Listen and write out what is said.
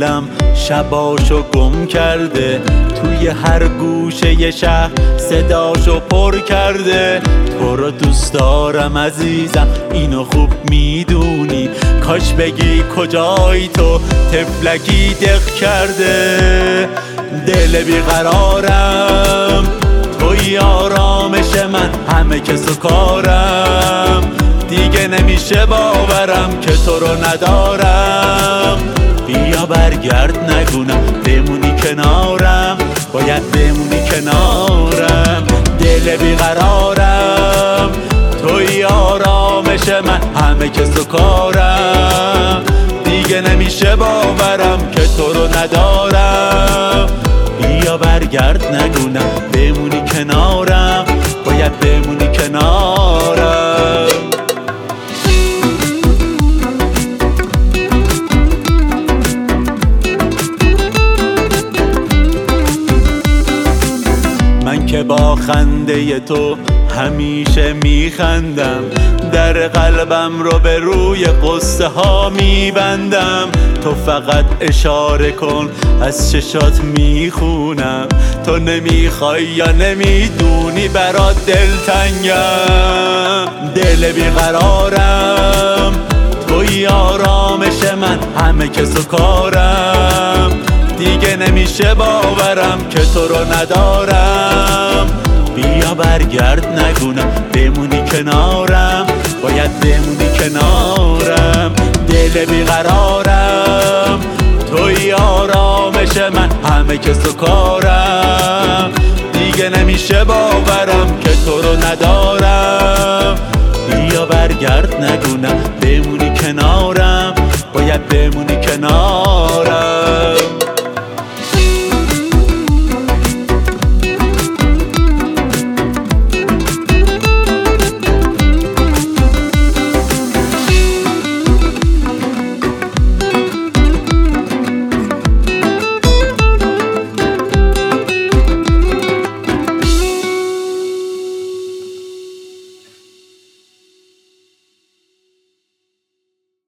دلم شباشو گم کرده، توی هر گوشه شهر صداشو پر کرده. تو رو دوست دارم عزیزم، اینو خوب میدونی، کاش بگی کجایی تو طفلکی دق کرده. دل بیقرارم توی آرامش من، همه کس و کارم، دیگه نمیشه باورم که تو رو ندارم. بیا برگرد نگونم، بمونی کنارم، باید بمونی کنارم. دل بیقرارم توی آرامش من، همه کس و کارم، دیگه نمیشه باورم که تو رو ندارم. بیا برگرد نگونم، بمونی کنارم، باید بمونی کنارم. من که با خنده تو همیشه میخندم، در قلبم رو به روی قصه ها میبندم. تو فقط اشاره کن، از چشات میخونم، تو نمیخوای یا نمیدونی برات دلتنگم. دل بیقرارم توی آرامش من، همه کس و کارم، دیگه نمیشه باورم که تو رو ندارم. بیا برگرد نگونم، بمونی کنارم، باید بمونی کنارم. دل بیقرارم توی آرامش من، همه کس و کارم، دیگه نمیشه باورم که تو رو ندارم. بیا برگرد نگونم، بمونی کنارم، باید بمونی کنارم.